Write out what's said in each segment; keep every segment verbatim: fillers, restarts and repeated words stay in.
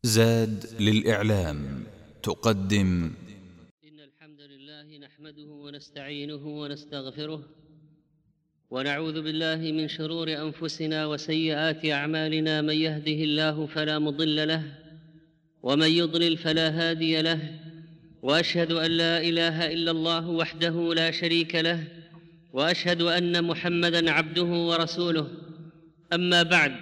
زاد للإعلام تقدم. إن الحمد لله نحمده ونستعينه ونستغفره ونعوذ بالله من شرور أنفسنا وسيئات أعمالنا. من يهده الله فلا مضل له ومن يضلل فلا هادي له، وأشهد أن لا إله إلا الله وحده لا شريك له، وأشهد أن محمدًا عبده ورسوله. أما بعد،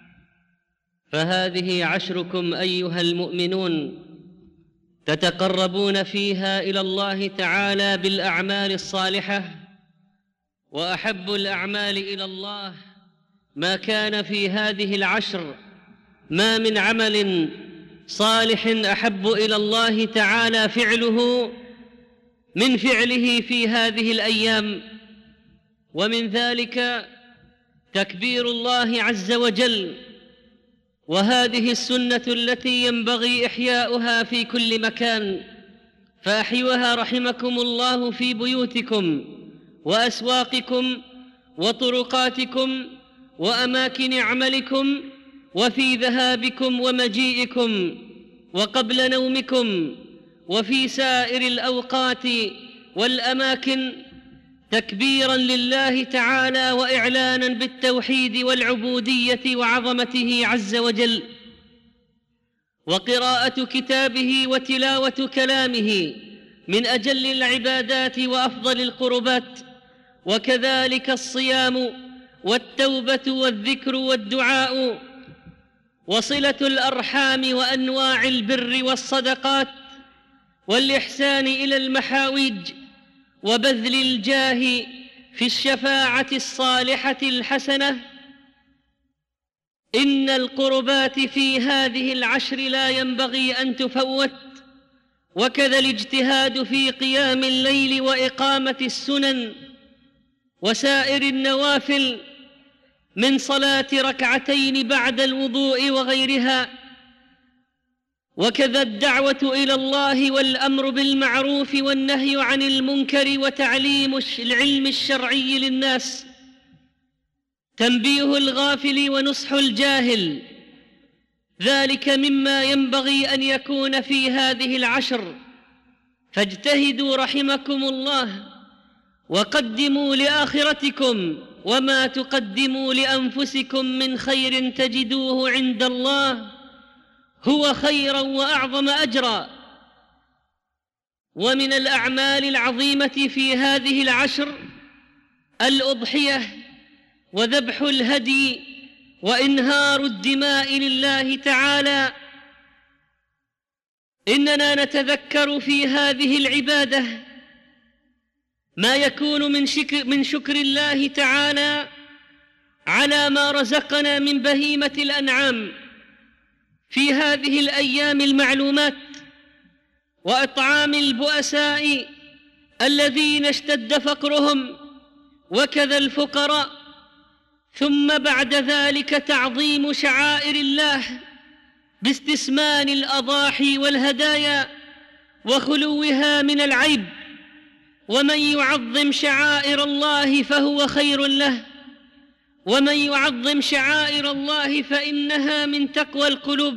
فهذه عشركم أيها المؤمنون تتقربون فيها إلى الله تعالى بالأعمال الصالحة، وأحب الأعمال إلى الله ما كان في هذه العشر. ما من عمل صالح أحب إلى الله تعالى فعله من فعله في هذه الأيام، ومن ذلك تكبير الله عز وجل، وهذه السنة التي ينبغي إحياؤها في كل مكان، فأحيوها رحمكم الله في بيوتكم وأسواقكم وطرقاتكم وأماكن عملكم، وفي ذهابكم ومجيئكم، وقبل نومكم، وفي سائر الأوقات والأماكن، تكبيراً لله تعالى وإعلاناً بالتوحيد والعبودية وعظمته عز وجل، وقراءة كتابه وتلاوة كلامه من أجل العبادات وأفضل القربات، وكذلك الصيام والتوبة والذكر والدعاء، وصلة الأرحام وأنواع البر والصدقات، والإحسان إلى المحاويج، وبذل الجاه في الشفاعة الصالحة الحسنة. إن القربات في هذه العشر لا ينبغي أن تفوت، وكذا الاجتهاد في قيام الليل وإقامة السنن وسائر النوافل من صلاة ركعتين بعد الوضوء وغيرها، وكذا الدعوة إلى الله والأمر بالمعروف والنهي عن المنكر وتعليم العلم الشرعي للناس، تنبيه الغافل ونصح الجاهل، ذلك مما ينبغي أن يكون في هذه العشر. فاجتهدوا رحمكم الله، وقدموا لآخرتكم، وما تقدموا لأنفسكم من خير تجدوه عند الله هو خيراً وأعظم أجراً. ومن الأعمال العظيمة في هذه العشر الأضحية وذبح الهدي وإنهار الدماء لله تعالى. إننا نتذكر في هذه العبادة ما يكون من شكر, من شكر الله تعالى على ما رزقنا من بهيمة الأنعام في هذه الأيام المعلومات، وإطعام البؤساء الذين اشتد فقرهم، وكذا الفقراء. ثم بعد ذلك تعظيم شعائر الله باستسمان الأضاحي والهدايا وخلوها من العيب. ومن يعظم شعائر الله فهو خير له، ومن يعظم شعائر الله فإنها من تقوى القلوب.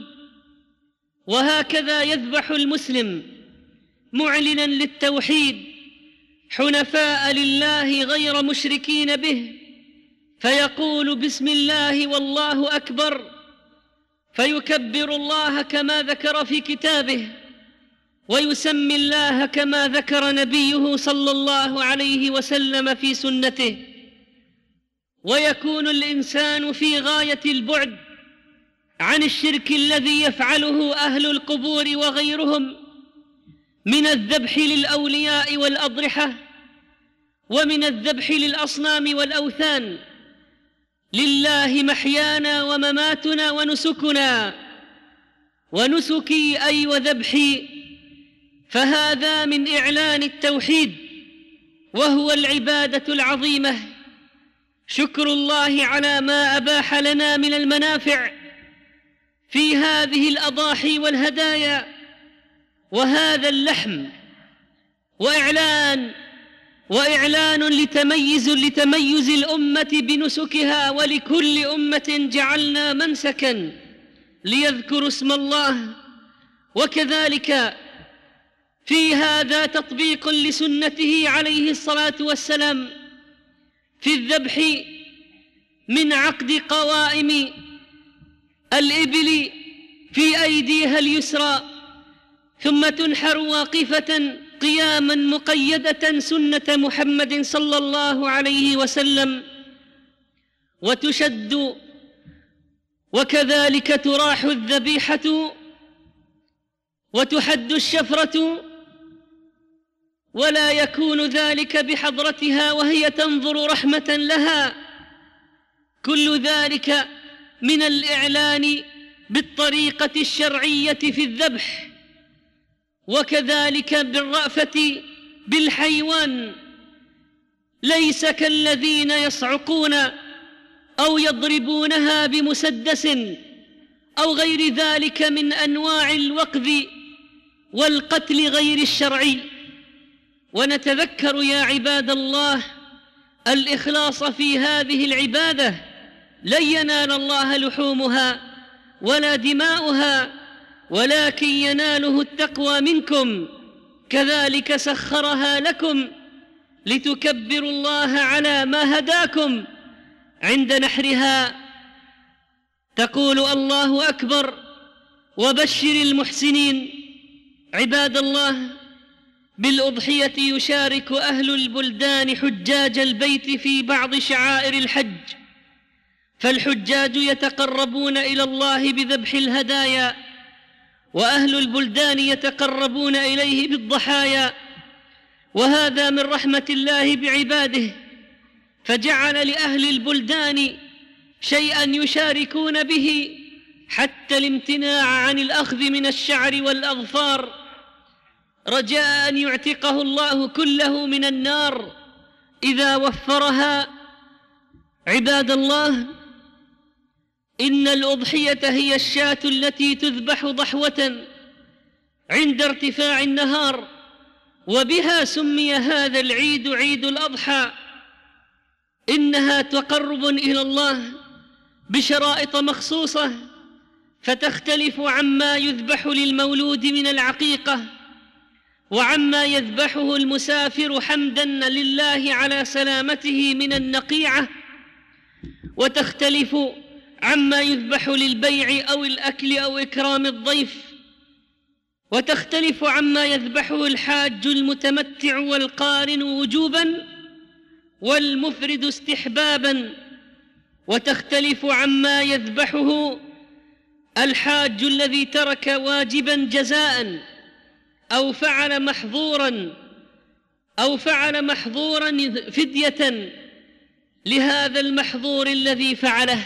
وهكذا يذبح المسلم معلناً للتوحيد حنفاء لله غير مشركين به، فيقول بسم الله والله أكبر، فيكبر الله كما ذكر في كتابه، ويسمي الله كما ذكر نبيه صلى الله عليه وسلم في سنته. ويكون الإنسان في غاية البعد عن الشرك الذي يفعله أهل القبور وغيرهم من الذبح للأولياء والأضرحة، ومن الذبح للأصنام والأوثان. لله محيانا ومماتنا ونسكنا، ونسكي أي وذبحي، فهذا من إعلان التوحيد، وهو العبادة العظيمة. شكر الله على ما أباح لنا من المنافع في هذه الأضاحي والهدايا وهذا اللحم، وإعلان وإعلان لتميز لتميز الأمة بنسكها، ولكل أمة جعلنا منسكا ليذكروا اسم الله. وكذلك في هذا تطبيق لسنته عليه الصلاة والسلام في الذبح من عقد قوائم الإبل في أيديها اليسرى، ثم تنحر واقفة قياما مقيدة سنة محمد صلى الله عليه وسلم، وتشد، وكذلك تراح الذبيحة وتحد الشفرة، ولا يكون ذلك بحضرتها وهي تنظر رحمة لها. كل ذلك من الإعلان بالطريقة الشرعية في الذبح، وكذلك بالرأفة بالحيوان، ليس كالذين يصعقون أو يضربونها بمسدس أو غير ذلك من أنواع الوقذ والقتل غير الشرعي. ونتذكر يا عباد الله الإخلاص في هذه العبادة، لن ينال الله لحومها ولا دماؤها، ولكن يناله التقوى منكم. كذلك سخرها لكم لتكبروا الله على ما هداكم. عند نحرها تقول الله أكبر وبشر المحسنين. عباد الله، بالأضحية يشارك أهل البلدان حجاج البيت في بعض شعائر الحج، فالحجاج يتقربون إلى الله بذبح الهدايا، وأهل البلدان يتقربون إليه بالضحايا. وهذا من رحمة الله بعباده، فجعل لأهل البلدان شيئا يشاركون به، حتى الامتناع عن الأخذ من الشعر والأظفار، رجاء أن يعتقه الله كله من النار إذا وفرها. عباد الله، إن الأضحية هي الشاة التي تذبح ضحوة عند ارتفاع النهار، وبها سمي هذا العيد عيد الأضحى. إنها تقرب إلى الله بشرائط مخصوصة، فتختلف عما يذبح للمولود من العقيقة، وعما يذبحه المسافر حمداً لله على سلامته من النقيعة، وتختلف عما يذبح للبيع أو الأكل أو إكرام الضيف، وتختلف عما يذبحه الحاج المتمتع والقارن وجوباً والمفرد استحباباً، وتختلف عما يذبحه الحاج الذي ترك واجباً جزاءً أو فعل محظوراً أو فعل محظوراً فدية لهذا المحظور الذي فعله.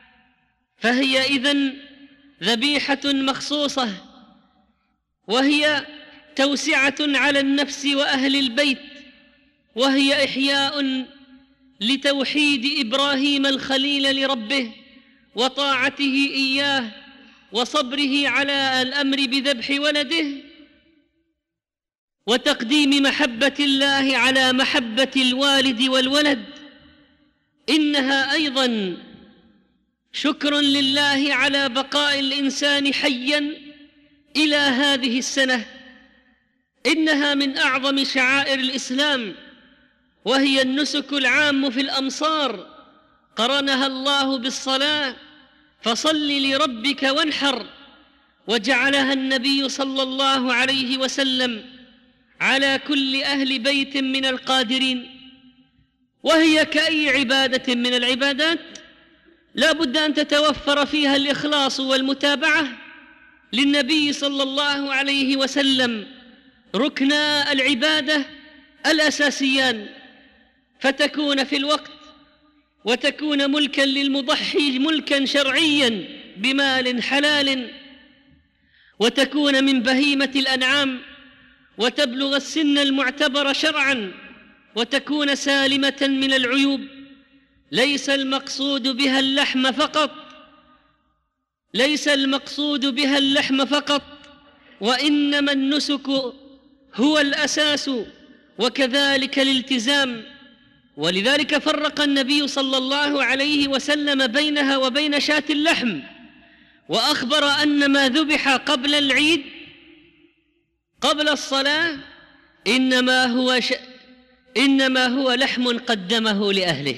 فهي إذن ذبيحة مخصوصة، وهي توسعة على النفس وأهل البيت، وهي إحياء لتوحيد إبراهيم الخليل لربه وطاعته إياه وصبره على الأمر بذبح ولده، وتقديم محبة الله على محبة الوالد والولد. إنها أيضاً شكر لله على بقاء الإنسان حياً إلى هذه السنة. إنها من أعظم شعائر الإسلام، وهي النسك العام في الأمصار، قرنها الله بالصلاة، فصل لربك وانحر، وجعلها النبي صلى الله عليه وسلم على كل أهل بيت من القادرين. وهي كأي عبادة من العبادات لا بد أن تتوفر فيها الإخلاص والمتابعة للنبي صلى الله عليه وسلم، ركنا العبادة الأساسيان، فتكون في الوقت، وتكون ملكا للمضحي ملكا شرعيا بمال حلال، وتكون من بهيمة الأنعام، وتبلغ السن المعتبر شرعا، وتكون سالمة من العيوب. ليس المقصود بها اللحم فقط ليس المقصود بها اللحم فقط وإنما النسك هو الأساس، وكذلك الالتزام. ولذلك فرق النبي صلى الله عليه وسلم بينها وبين شاة اللحم، وأخبر أن ما ذبح قبل العيد قبل الصلاة إنما هو ش... إنما هو لحم قدمه لأهله.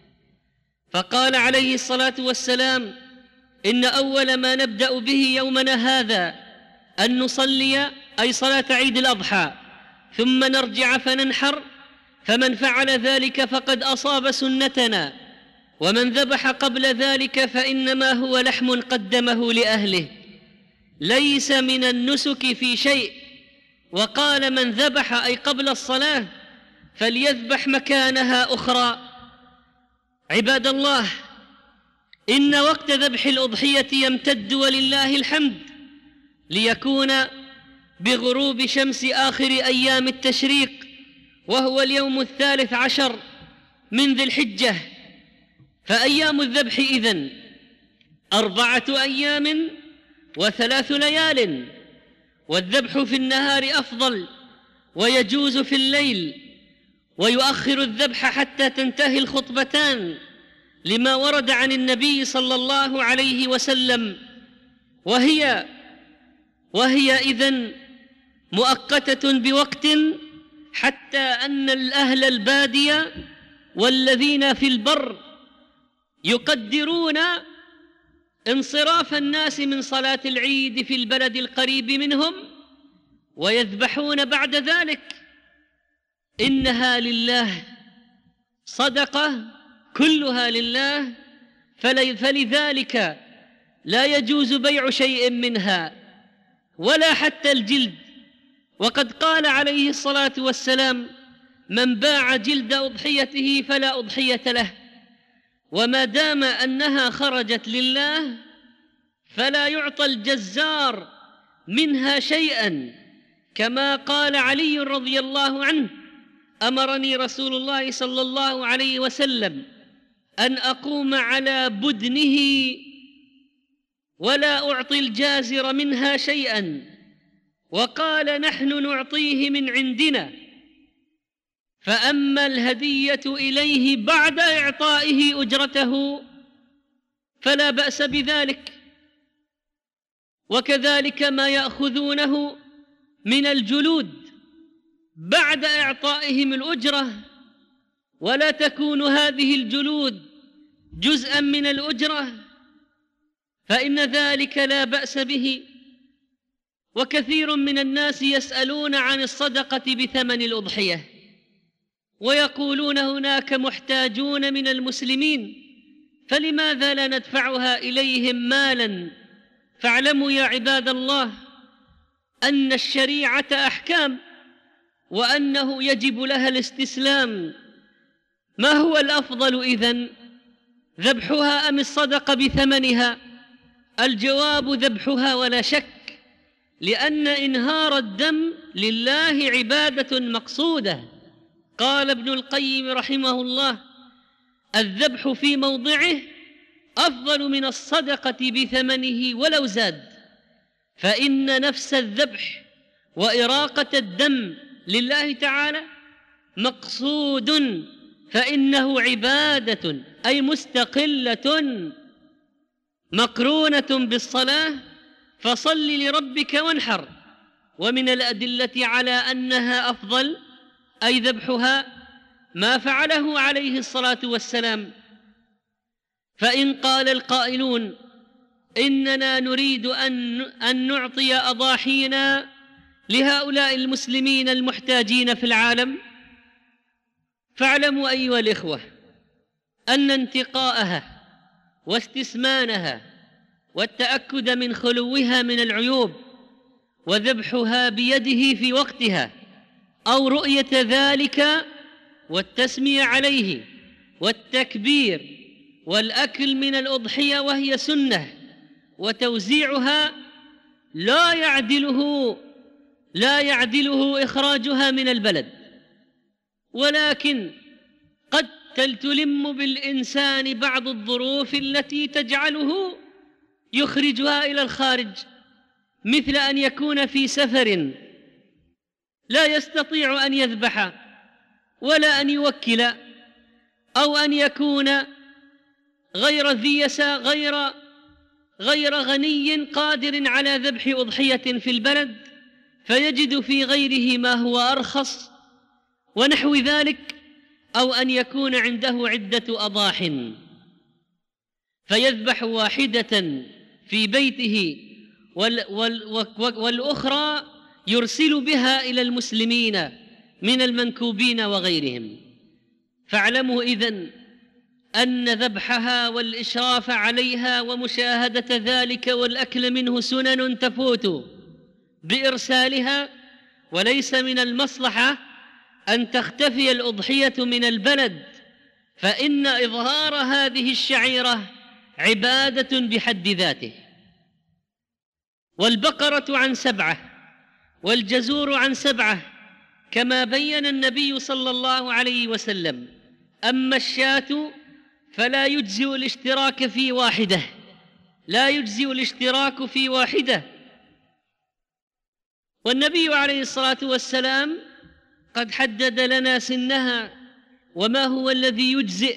فقال عليه الصلاة والسلام: إن أول ما نبدأ به يومنا هذا أن نصلي، أي صلاة عيد الأضحى، ثم نرجع فننحر، فمن فعل ذلك فقد أصاب سنتنا، ومن ذبح قبل ذلك فإنما هو لحم قدمه لأهله، ليس من النسك في شيء. وقال: من ذبح، أي قبل الصلاة، فليذبح مكانها أخرى. عباد الله، إن وقت ذبح الأضحية يمتد ولله الحمد ليكون بغروب شمس آخر أيام التشريق، وهو اليوم الثالث عشر من ذي الحجة. فأيام الذبح إذن أربعة أيام وثلاث ليال، والذبح في النهار أفضل، ويجوز في الليل، ويؤخر الذبح حتى تنتهي الخطبتان، لما ورد عن النبي صلى الله عليه وسلم، وهي وهي إذن مؤقتة بوقت، حتى أن الأهل البادية والذين في البر يقدرون انصراف الناس من صلاة العيد في البلد القريب منهم ويذبحون بعد ذلك. إنها لله، صدقة كلها لله، فلذلك لا يجوز بيع شيء منها ولا حتى الجلد. وقد قال عليه الصلاة والسلام: من باع جلد أضحيته فلا أضحية له. وما دام أنها خرجت لله فلا يعطى الجزار منها شيئا، كما قال علي رضي الله عنه: أمرني رسول الله صلى الله عليه وسلم أن أقوم على بدنه ولا أعطي الجازر منها شيئا، وقال: نحن نعطيه من عندنا، فأما الهدية إليه بعد إعطائه أجرته فلا بأس بذلك. وكذلك ما يأخذونه من الجلود بعد إعطائهم الأجرة، ولا تكون هذه الجلود جزءا من الأجرة، فإن ذلك لا بأس به. وكثير من الناس يسألون عن الصدقة بثمن الأضحية، ويقولون هناك محتاجون من المسلمين، فلماذا لا ندفعها إليهم مالا؟ فاعلموا يا عباد الله أن الشريعة أحكام، وأنه يجب لها الاستسلام. ما هو الأفضل إذن؟ ذبحها أم الصدقة بثمنها؟ الجواب ذبحها ولا شك، لأن إنهار الدم لله عبادة مقصودة. قال ابن القيم رحمه الله: الذبح في موضعه أفضل من الصدقة بثمنه ولو زاد، فإن نفس الذبح وإراقة الدم لله تعالى مقصود، فإنه عبادة، أي مستقلة مقرونة بالصلاة، فصل لربك وانحر. ومن الأدلة على أنها أفضل، أي ذبحها، ما فعله عليه الصلاة والسلام. فإن قال القائلون: إننا نريد أن أن نعطي أضاحينا لهؤلاء المسلمين المحتاجين في العالم، فاعلموا أيها الإخوة أن انتقاءها واستثمانها والتأكد من خلوها من العيوب وذبحها بيده في وقتها، أو رؤية ذلك والتسمية عليه والتكبير والأكل من الأضحية وهي سنة وتوزيعها، لا يعدله لا يعدله إخراجها من البلد. ولكن قد تلم بالإنسان بعض الظروف التي تجعله يخرجها إلى الخارج، مثل أن يكون في سفر لا يستطيع أن يذبح ولا أن يوكل، أو أن يكون غير ذي يسار غير غير غني قادر على ذبح أضحية في البلد فيجد في غيره ما هو أرخص ونحو ذلك، أو أن يكون عنده عدة أضاح فيذبح واحدة في بيته وال وال والأخرى يرسل بها إلى المسلمين من المنكوبين وغيرهم. فاعلموا إذن أن ذبحها والإشراف عليها ومشاهدة ذلك والأكل منه سنن تفوت بإرسالها، وليس من المصلحة أن تختفي الأضحية من البلد، فإن إظهار هذه الشعيرة عبادة بحد ذاته. والبقرة عن سبعة والجزور عن سبعة كما بين النبي صلى الله عليه وسلم. أما الشاة فلا يجزئ الاشتراك في واحدة لا يجزئ الاشتراك في واحدة والنبي عليه الصلاة والسلام قد حدد لنا سنها وما هو الذي يجزئ.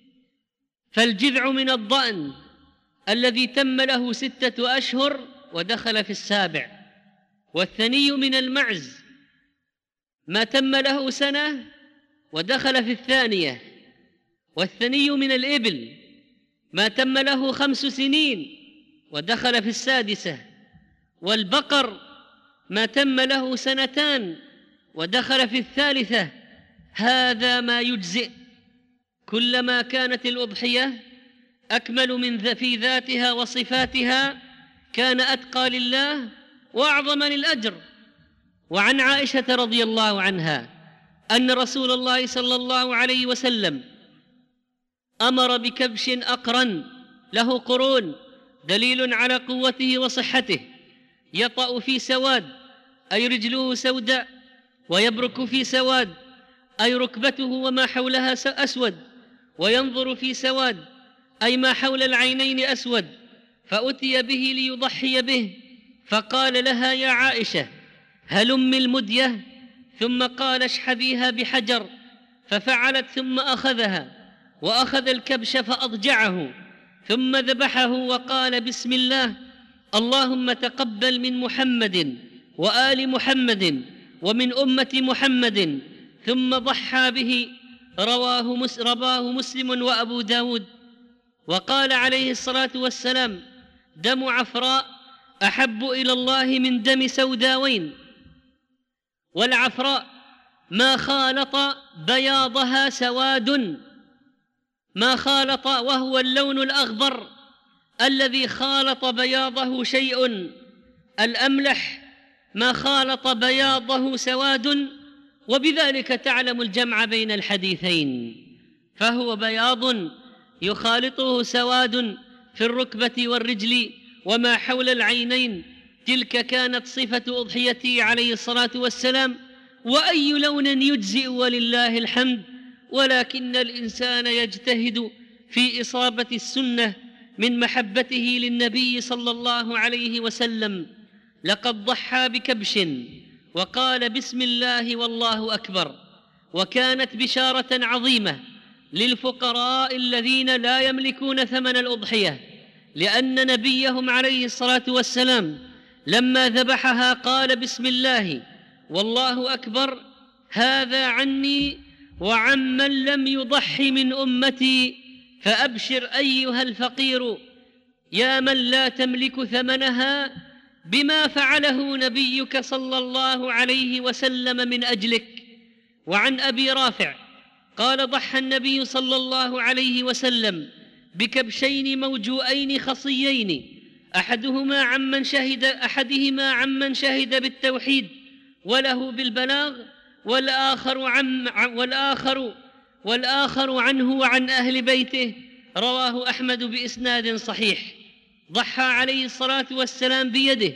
فالجذع من الضأن الذي تم له ستة أشهر ودخل في السابع، والثني من المعز ما تم له سنة ودخل في الثانية، والثني من الإبل ما تم له خمس سنين ودخل في السادسة، والبقر ما تم له سنتان ودخل في الثالثة. هذا ما يجزئ. كلما كانت الأضحية أكمل من في ذاتها وصفاتها كان أتقى لله وأعظم للأجر. وعن عائشة رضي الله عنها أن رسول الله صلى الله عليه وسلم أمر بكبش أقرن له قرون دليل على قوته وصحته، يطأ في سواد أي رجله سوداء، ويبرك في سواد أي ركبته وما حولها أسود، وينظر في سواد أي ما حول العينين أسود. فأتي به ليضحي به، فقال لها يا عائشة هلم المدية، ثم قال اشحذيها بحجر، ففعلت ثم أخذها وأخذ الكبش فأضجعه ثم ذبحه وقال بسم الله اللهم تقبل من محمد وآل محمد ومن أمة محمد، ثم ضحى به. رواه مس رواه مسلم وأبو داود. وقال عليه الصلاة والسلام دم عفراء أحب إلى الله من دم سوداوين. والعفراء ما خالط بياضها سواد، ما خالط، وهو اللون الأخضر الذي خالط بياضه شيء. الأملح ما خالط بياضه سواد، وبذلك تعلم الجمع بين الحديثين، فهو بياض يخالطه سواد في الركبة والرجل وما حول العينين. تلك كانت صفة أضحيته عليه الصلاة والسلام. وأي لون يجزئ ولله الحمد، ولكن الإنسان يجتهد في إصابة السنة من محبته للنبي صلى الله عليه وسلم. لقد ضحى بكبش وقال بسم الله والله أكبر، وكانت بشارة عظيمة للفقراء الذين لا يملكون ثمن الأضحية، لأن نبيهم عليه الصلاة والسلام لما ذبحها قال بسم الله والله أكبر، هذا عني وعمن لم يضح من أمتي، فأبشر أيها الفقير يا من لا تملك ثمنها بما فعله نبيك صلى الله عليه وسلم من أجلك. وعن أبي رافع قال ضحى النبي صلى الله عليه وسلم بكبشين موجوئين خصيين، أحدهما عمن شهد أحدهما عمن شهد بالتوحيد وله بالبلاغ، والآخر عن والآخر والآخر عنه وعن أهل بيته. رواه أحمد بإسناد صحيح. ضحى عليه الصلاة والسلام بيده،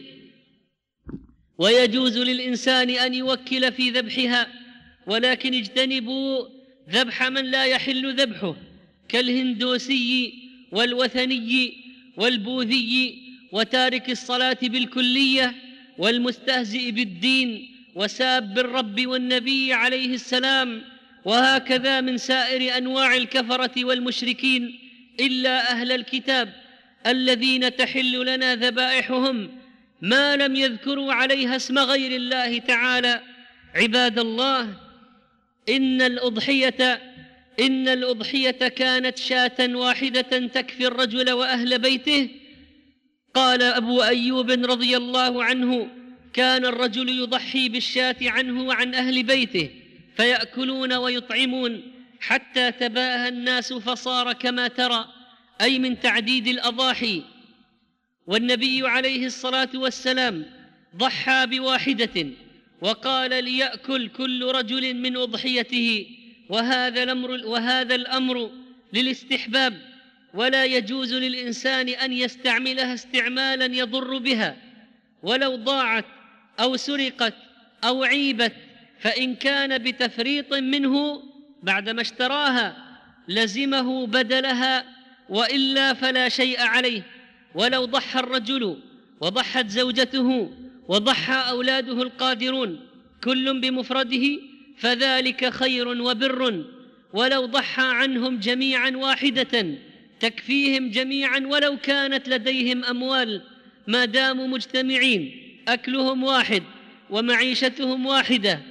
ويجوز للإنسان أن يوكل في ذبحها، ولكن اجتنبوا ذبح من لا يحل ذبحه كالهندوسي والوثني والبوذي وتارك الصلاة بالكلية والمستهزئ بالدين وساب الرب والنبي عليه السلام، وهكذا من سائر أنواع الكفرة والمشركين إلا أهل الكتاب الذين تحل لنا ذبائحهم ما لم يذكروا عليها اسم غير الله تعالى. عباد الله، إن الأضحية إن الأضحية كانت شاة واحدة تكفي الرجل وأهل بيته. قال أبو أيوب رضي الله عنه: كان الرجل يضحي بالشاة عنه وعن أهل بيته فيأكلون ويطعمون حتى تباهى الناس فصار كما ترى، أي من تعديد الأضاحي. والنبي عليه الصلاة والسلام ضحى بواحدة وقال: ليأكل كل رجل من أضحيته، وهذا الأمر, وهذا الأمر للاستحباب، ولا يجوز للإنسان أن يستعملها استعمالا يضر بها، ولو ضاعت أو سرقت أو عيبت، فإن كان بتفريط منه بعدما اشتراها لزمه بدلها، وإلا فلا شيء عليه. ولو ضحى الرجل وضحت زوجته وضحى أولاده القادرون كل بمفرده فذلك خير وبر، ولو ضحى عنهم جميعا واحدة تكفيهم جميعا ولو كانت لديهم أموال، ما داموا مجتمعين، أكلهم واحد ومعيشتهم واحدة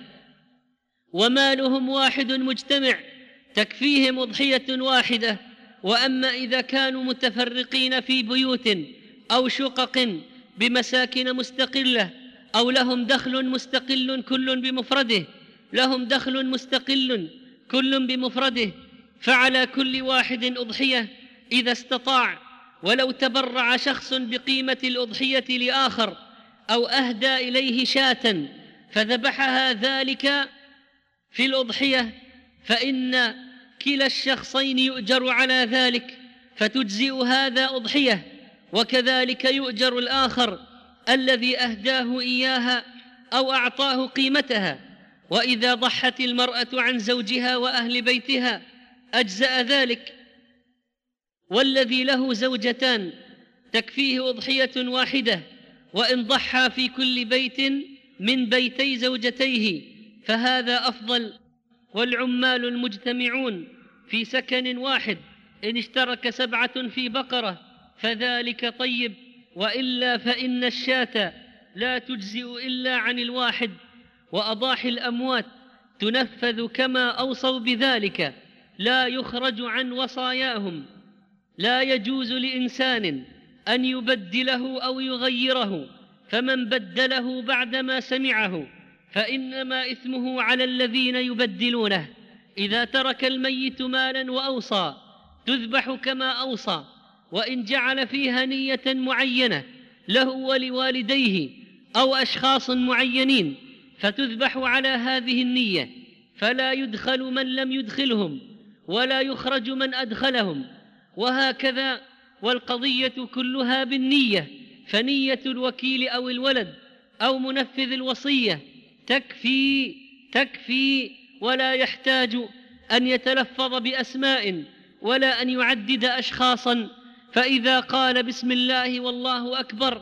ومالهم واحد مجتمع، تكفيهم أضحية واحدة. وأما إذا كانوا متفرقين في بيوت أو شقق بمساكن مستقلة، أو لهم دخل مستقل كل بمفرده لهم دخل مستقل كل بمفرده فعلى كل واحد أضحية إذا استطاع. ولو تبرع شخص بقيمة الأضحية لآخر أو أهدى إليه شاة فذبحها ذلك في الأضحية، فإن كلا الشخصين يؤجر على ذلك، فتجزئ هذا أضحية، وكذلك يؤجر الآخر الذي أهداه إياها أو أعطاه قيمتها. وإذا ضحت المرأة عن زوجها وأهل بيتها أجزأ ذلك. والذي له زوجتان تكفيه أضحية واحدة، وإن ضحى في كل بيت من بيتي زوجتيه فهذا أفضل. والعمال المجتمعون في سكن واحد إن اشترك سبعة في بقرة فذلك طيب، وإلا فإن الشاة لا تجزئ إلا عن الواحد. وأضاحي الأموات تنفذ كما أوصوا بذلك، لا يخرج عن وصاياهم. لا يجوز لإنسان أن يبدله أو يغيره، فمن بدله بعدما سمعه فإنما إثمه على الذين يبدلونه. إذا ترك الميت مالا وأوصى تذبح كما أوصى، وإن جعل فيها نية معينة له ولوالديه أو أشخاص معينين فتذبح على هذه النية، فلا يدخل من لم يدخلهم ولا يخرج من أدخلهم، وهكذا. والقضية كلها بالنية، فنية الوكيل أو الولد أو منفذ الوصية تكفي تكفي ولا يحتاج أن يتلفظ بأسماء ولا أن يعدد أشخاصا. فإذا قال بسم الله والله أكبر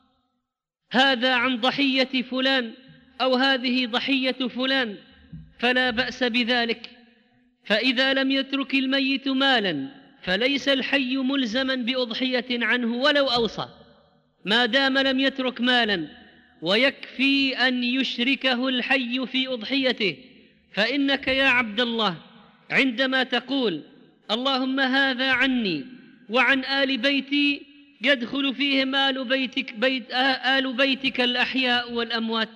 هذا عن ضحية فلان أو هذه ضحية فلان فلا بأس بذلك. فإذا لم يترك الميت مالا فليس الحي ملزما بأضحية عنه ولو أوصى، ما دام لم يترك مالا، ويكفي أن يشركه الحي في أضحيته. فإنك يا عبد الله عندما تقول اللهم هذا عني وعن آل بيتي يدخل فيهم آل بيتك, بيت آل بيتك الأحياء والأموات.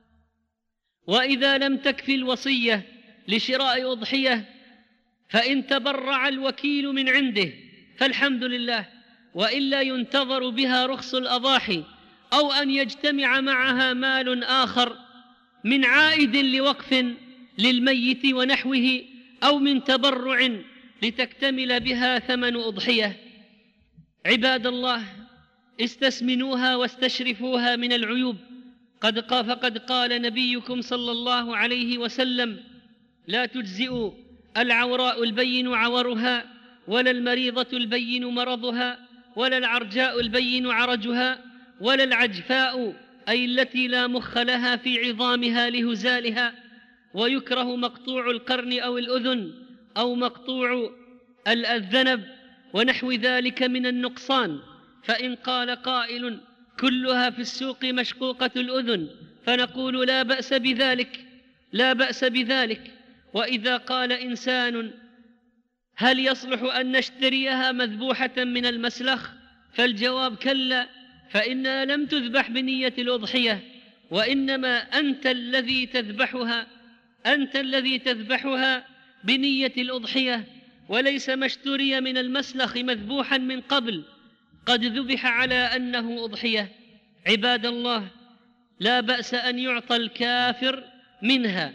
وإذا لم تكفي الوصية لشراء أضحية فإن تبرع الوكيل من عنده فالحمد لله، وإلا ينتظر بها رخص الأضاحي، أو أن يجتمع معها مال آخر من عائد لوقف للميت ونحوه، أو من تبرع لتكتمل بها ثمن أضحية. عباد الله، استسمنوها واستشرفوها من العيوب. قد قال فقد قال نبيكم صلى الله عليه وسلم: لا تجزئ العوراء البين عورها، ولا المريضة البين مرضها، ولا العرجاء البين عرجها، ولا العجفاء أي التي لا مخ لها في عظامها لهزالها. ويكره مقطوع القرن أو الأذن أو مقطوع الذنب ونحو ذلك من النقصان، فإن قال قائل كلها في السوق مشقوقة الأذن فنقول لا بأس بذلك لا بأس بذلك. وإذا قال إنسان هل يصلح أن نشتريها مذبوحة من المسلخ؟ فالجواب كلا، فإنها لم تذبح بنية الأضحية، وإنما أنت الذي تذبحها أنت الذي تذبحها بنية الأضحية، وليس ما اشتري من المسلخ مذبوحا من قبل قد ذبح على أنه أضحية. عباد الله، لا بأس أن يعطى الكافر منها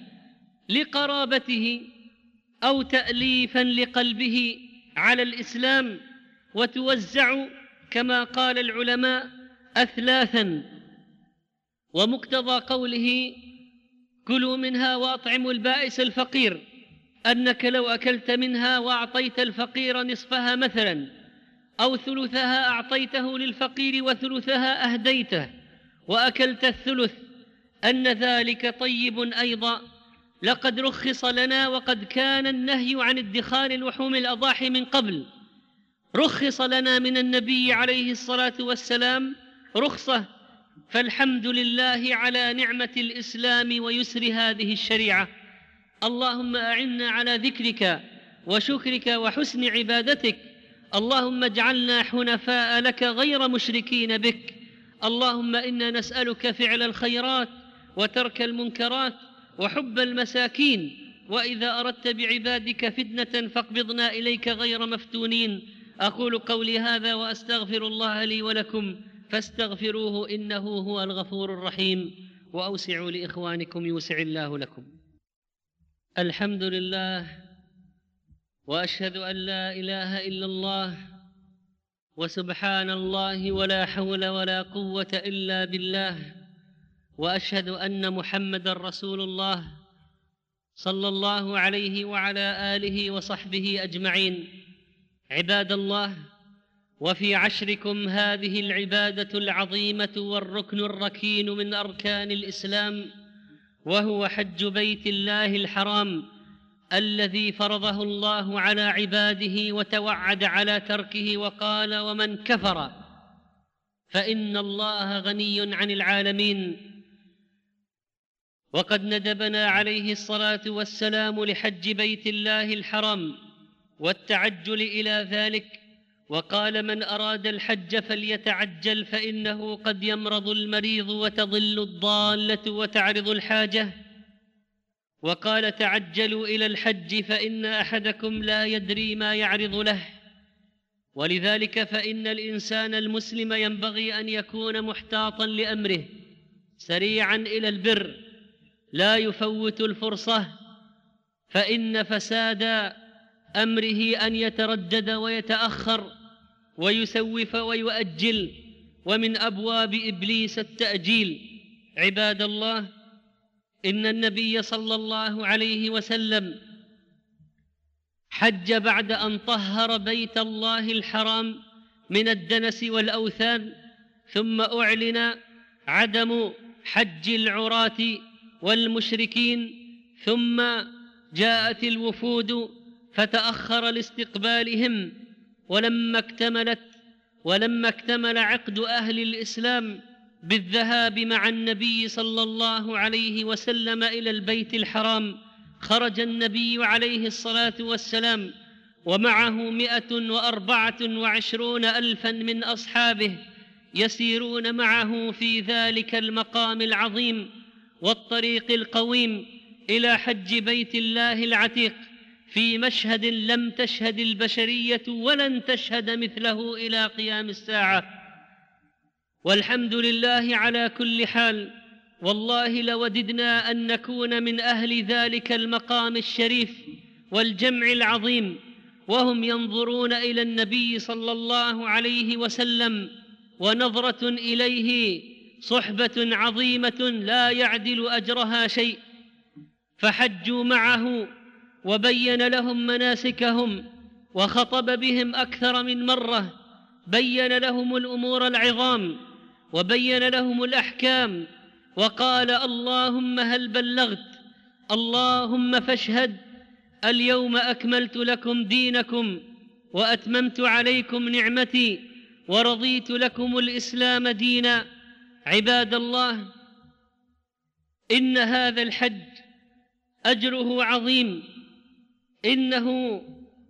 لقرابته أو تأليفا لقلبه على الإسلام، وتوزع كما قال العلماء أثلاثا. ومقتضى قوله كلوا منها وأطعموا البائس الفقير أنك لو أكلت منها وأعطيت الفقير نصفها مثلا أو ثلثها أعطيته للفقير وثلثها أهديته وأكلت الثلث أن ذلك طيب أيضا. لقد رخص لنا، وقد كان النهي عن ادخار لحوم الأضاحي من قبل، رخص لنا من النبي عليه الصلاة والسلام رخصة، فالحمد لله على نعمة الإسلام ويسر هذه الشريعة. اللهم أعنا على ذكرك وشكرك وحسن عبادتك. اللهم اجعلنا حنفاء لك غير مشركين بك. اللهم إنا نسألك فعل الخيرات وترك المنكرات وحب المساكين، وإذا أردت بعبادك فتنة فاقبضنا إليك غير مفتونين. أقول قولي هذا وأستغفر الله لي ولكم فاستغفروه إنه هو الغفور الرحيم، وأوسعوا لإخوانكم يوسع الله لكم. الحمد لله، وأشهد أن لا إله إلا الله، وسبحان الله، ولا حول ولا قوة إلا بالله، وأشهد أن محمدًا رسول الله صلى الله عليه وعلى آله وصحبه أجمعين. عباد الله، وفي عشركم هذه العبادة العظيمة والركن الركين من أركان الإسلام، وهو حج بيت الله الحرام الذي فرضه الله على عباده وتوعد على تركه وقال ومن كفر فإن الله غني عن العالمين. وقد ندبنا عليه الصلاة والسلام لحج بيت الله الحرام والتعجل إلى ذلك، وقال من أراد الحج فليتعجل فإنه قد يمرض المريض وتضل الضالة وتعرض الحاجة. وقال تعجلوا إلى الحج فإن أحدكم لا يدري ما يعرض له. ولذلك فإن الإنسان المسلم ينبغي أن يكون محتاطا لأمره سريعا إلى البر، لا يفوت الفرصة، فإن فساد أمره أن يتردد ويتأخر ويسوف ويؤجل، ومن أبواب إبليس التأجيل. عباد الله، إن النبي صلى الله عليه وسلم حج بعد أن طهر بيت الله الحرام من الدنس والأوثان، ثم أعلن عدم حج العراة والمشركين، ثم جاءت الوفود فتأخر لاستقبالهم، ولما اكتملت ولما اكتمل عقد أهل الإسلام بالذهاب مع النبي صلى الله عليه وسلم إلى البيت الحرام، خرج النبي عليه الصلاة والسلام ومعه مئة وأربعة وعشرون ألفا من أصحابه يسيرون معه في ذلك المقام العظيم والطريق القويم إلى حج بيت الله العتيق، في مشهد لم تشهد البشرية ولن تشهد مثله إلى قيام الساعة. والحمد لله على كل حال. والله لوددنا أن نكون من أهل ذلك المقام الشريف والجمع العظيم، وهم ينظرون إلى النبي صلى الله عليه وسلم ونظرة إليه صحبة عظيمة لا يعدل أجرها شيء، فحجوا معه وبين لهم مناسكهم وخطب بهم أكثر من مرة، بين لهم الأمور العظام وبين لهم الأحكام، وقال اللهم هل بلغت؟ اللهم فاشهد، اليوم أكملت لكم دينكم وأتممت عليكم نعمتي ورضيت لكم الإسلام دينا. عباد الله، إن هذا الحج أجره عظيم، إنه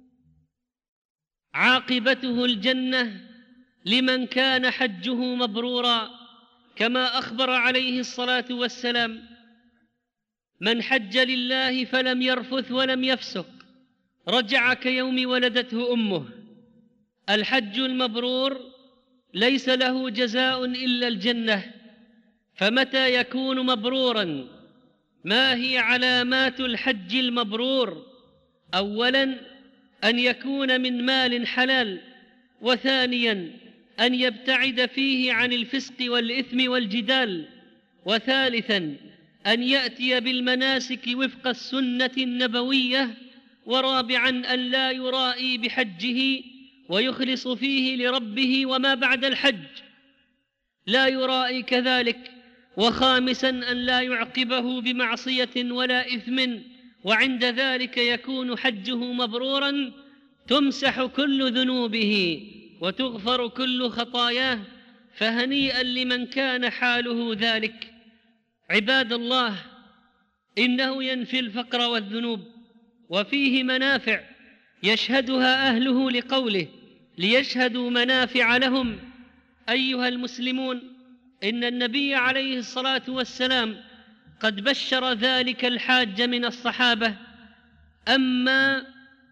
عاقبته الجنة لمن كان حجه مبرورا، كما أخبر عليه الصلاة والسلام: من حج لله فلم يرفث ولم يفسق رجع كيوم ولدته أمه. الحج المبرور ليس له جزاء إلا الجنة. فمتى يكون مبرورا؟ ما هي علامات الحج المبرور؟ أولا، أن يكون من مال حلال، وثانيا أن يبتعد فيه عن الفسق والإثم والجدال، وثالثا أن يأتي بالمناسك وفق السنة النبوية، ورابعا أن لا يرائي بحجه ويخلص فيه لربه وما بعد الحج لا يرائي كذلك، وخامسا أن لا يعقبه بمعصية ولا إثم، وعند ذلك يكون حجه مبرورا، تمسح كل ذنوبه وتغفر كل خطاياه، فهنيئا لمن كان حاله ذلك. عباد الله، إنه ينفي الفقر والذنوب، وفيه منافع يشهدها أهله لقوله: ليشهدوا منافع لهم. أيها المسلمون، إن النبي عليه الصلاة والسلام قد بشر ذلك الحاج من الصحابة: أما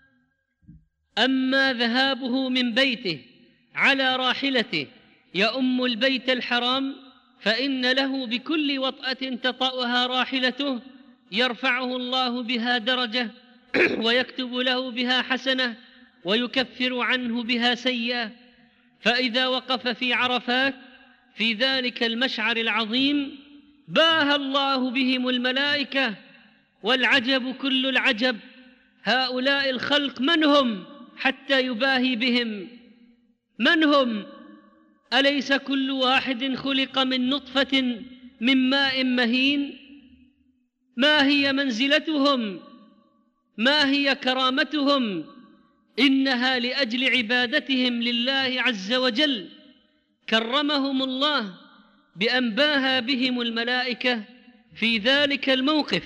أما ذهابه من بيته على راحلته يؤم البيت الحرام، فإن له بكل وطأة تطأها راحلته يرفعه الله بها درجة، ويكتب له بها حسنة، ويكفر عنه بها سيئة. فإذا وقف في عرفات في ذلك المشعر العظيم باهى الله بهم الملائكة، والعجب كل العجب: هؤلاء الخلق من هم حتى يباهي بهم؟ من هم؟ أليس كل واحد خلق من نطفة من ماء مهين؟ ما هي منزلتهم؟ ما هي كرامتهم؟ إنها لأجل عبادتهم لله عز وجل. كرمهم الله بأن باهى بهم الملائكة في ذلك الموقف.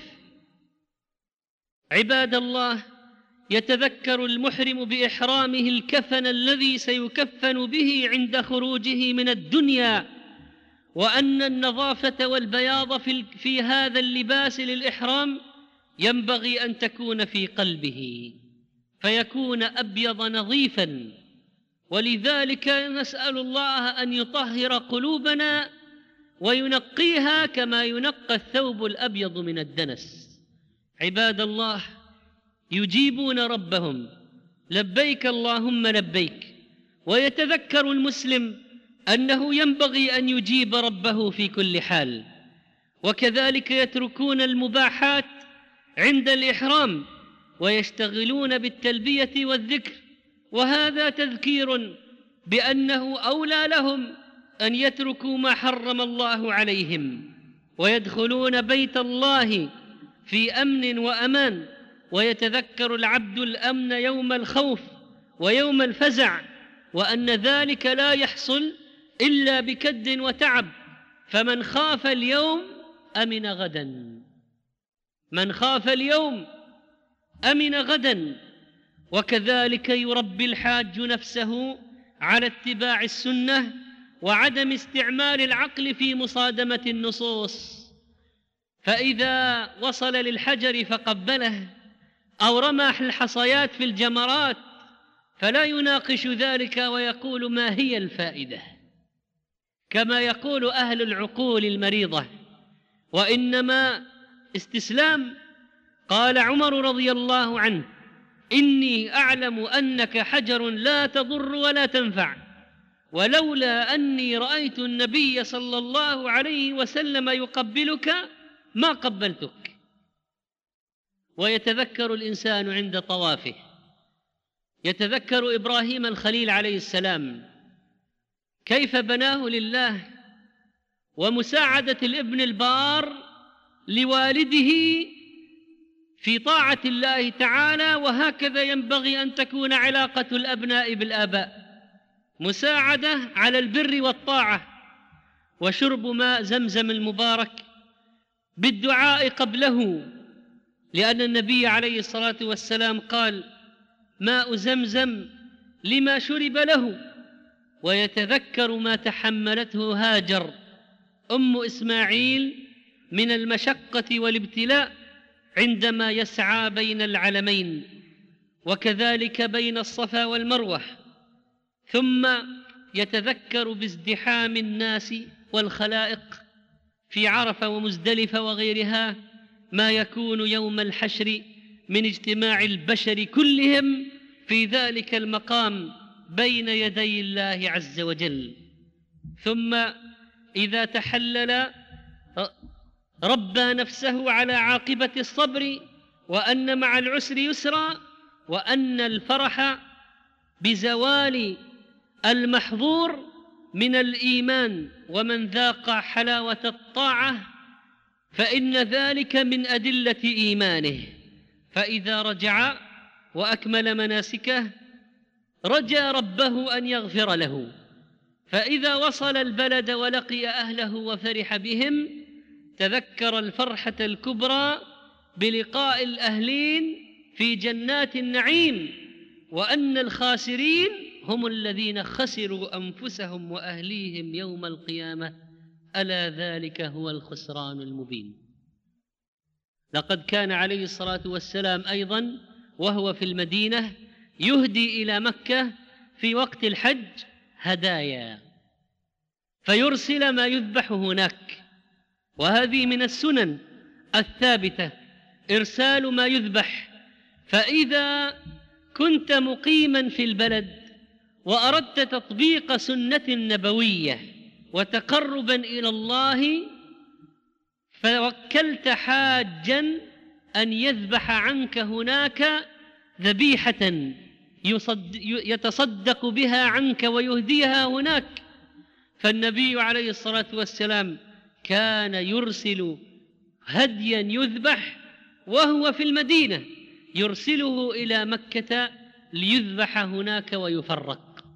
عباد الله، يتذكر المحرم بإحرامه الكفن الذي سيكفن به عند خروجه من الدنيا، وأن النظافة والبياض في, في هذا اللباس للإحرام ينبغي أن تكون في قلبه، فيكون أبيض نظيفا. ولذلك نسأل الله أن يطهر قلوبنا وينقيها كما ينقى الثوب الأبيض من الدنس. عباد الله، يجيبون ربهم: لبيك اللهم لبيك. ويتذكر المسلم أنه ينبغي أن يجيب ربه في كل حال. وكذلك يتركون المباحات عند الإحرام ويشتغلون بالتلبية والذكر، وهذا تذكير بأنه أولى لهم أن يتركوا ما حرم الله عليهم، ويدخلون بيت الله في أمن وأمان. ويتذكر العبد الأمن يوم الخوف ويوم الفزع، وأن ذلك لا يحصل إلا بكد وتعب. فمن خاف اليوم أمن غدا، من خاف اليوم أمن غدا. وكذلك يربي الحاج نفسه على اتباع السنة وعدم استعمال العقل في مصادمة النصوص. فإذا وصل للحجر فقبله أو رمى الحصيات في الجمرات فلا يناقش ذلك ويقول: ما هي الفائدة؟ كما يقول أهل العقول المريضة، وإنما استسلام. قال عمر رضي الله عنه: إني أعلم أنك حجر لا تضر ولا تنفع، ولولا أني رأيت النبي صلى الله عليه وسلم يقبلك ما قبلتك. ويتذكر الإنسان عند طوافه، يتذكر إبراهيم الخليل عليه السلام كيف بناه لله، ومساعدة الابن البار لوالده في طاعة الله تعالى. وهكذا ينبغي أن تكون علاقة الأبناء بالآباء. مساعدة على البر والطاعة، وشرب ماء زمزم المبارك بالدعاء قبله، لأن النبي عليه الصلاة والسلام قال: ماء زمزم لما شرب له. ويتذكر ما تحملته هاجر أم إسماعيل من المشقة والابتلاء عندما يسعى بين العلمين، وكذلك بين الصفا والمروة. ثم يتذكر بازدحام الناس والخلائق في عرفة ومزدلفة وغيرها ما يكون يوم الحشر من اجتماع البشر كلهم في ذلك المقام بين يدي الله عز وجل. ثم إذا تحلل ربى نفسه على عاقبة الصبر، وأن مع العسر يسرا، وأن الفرح بزوال المحظور من الإيمان، ومن ذاق حلاوة الطاعة فإن ذلك من أدلة إيمانه. فإذا رجع وأكمل مناسكه رجى ربه أن يغفر له، فإذا وصل البلد ولقي أهله وفرح بهم تذكر الفرحة الكبرى بلقاء الأهلين في جنات النعيم، وأن الخاسرين هم الذين خسروا أنفسهم وأهليهم يوم القيامة، ألا ذلك هو الخسران المبين. لقد كان عليه الصلاة والسلام أيضا وهو في المدينة يهدي إلى مكة في وقت الحج هدايا، فيرسل ما يذبح هناك، وهذه من السنن الثابتة إرسال ما يذبح. فإذا كنت مقيما في البلد وأردت تطبيق سنة نبوية وتقربا إلى الله، فوكلت حاجا أن يذبح عنك هناك ذبيحة يتصدق بها عنك ويهديها هناك. فالنبي عليه الصلاة والسلام كان يرسل هديا يذبح وهو في المدينة، يرسله إلى مكة ليذبح هناك ويفرق.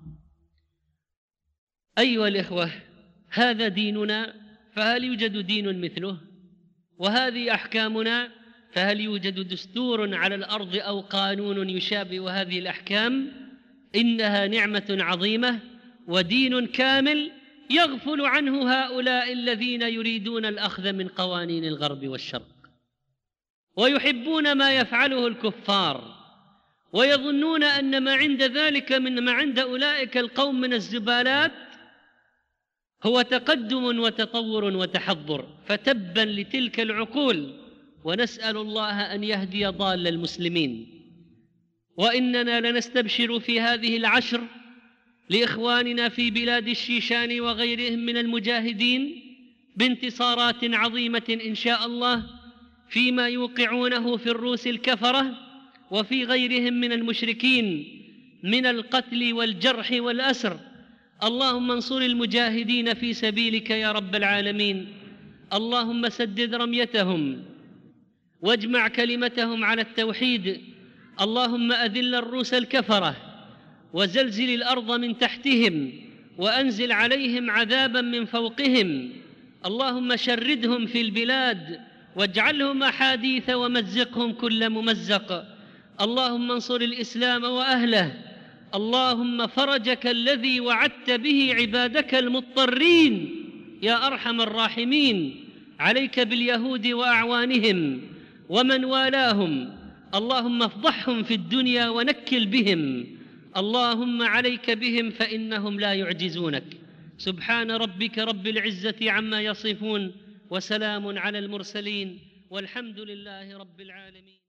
أيها الإخوة، هذا ديننا، فهل يوجد دين مثله؟ وهذه أحكامنا، فهل يوجد دستور على الأرض أو قانون يشابه هذه الأحكام؟ إنها نعمة عظيمة ودين كامل يغفل عنه هؤلاء الذين يريدون الأخذ من قوانين الغرب والشرق، ويحبون ما يفعله الكفار، ويظنون أن ما عند ذلك من ما عند أولئك القوم من الزبالات هو تقدم وتطور وتحضر. فتبا لتلك العقول، ونسأل الله أن يهدي ضال المسلمين. وإننا لنستبشر في هذه العشر لإخواننا في بلاد الشيشان وغيرهم من المجاهدين بانتصارات عظيمة إن شاء الله فيما يوقعونه في الروس الكفرة وفي غيرهم من المشركين من القتل والجرح والأسر. اللهم انصر المجاهدين في سبيلك يا رب العالمين. اللهم سدد رميتهم واجمع كلمتهم على التوحيد. اللهم أذل الروس الكفرة وزلزل الأرض من تحتهم وأنزل عليهم عذابا من فوقهم. اللهم شردهم في البلاد واجعلهم أحاديث ومزقهم كل ممزق. اللهم انصر الإسلام وأهله. اللهم فرجك الذي وعدت به عبادك المضطرين يا أرحم الراحمين عليك باليهود وأعوانهم ومن والاهم. اللهم افضحهم في الدنيا ونكل بهم. اللهم عليك بهم فإنهم لا يعجزونك. سبحان ربك رب العزة عما يصفون، وسلام على المرسلين، والحمد لله رب العالمين.